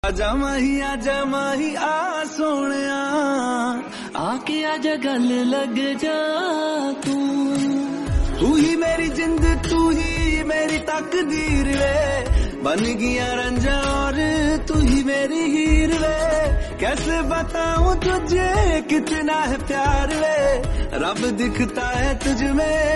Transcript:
आजा माही आ सोनिया आके आजा गल लग जा तू ही मेरी जिंद तू ही मेरी तकदीर वे बन गया रंजा और तू ही मेरी हीर वे कैसे बताऊं तुझे कितना है प्यार वे रब दिखता है तुझ में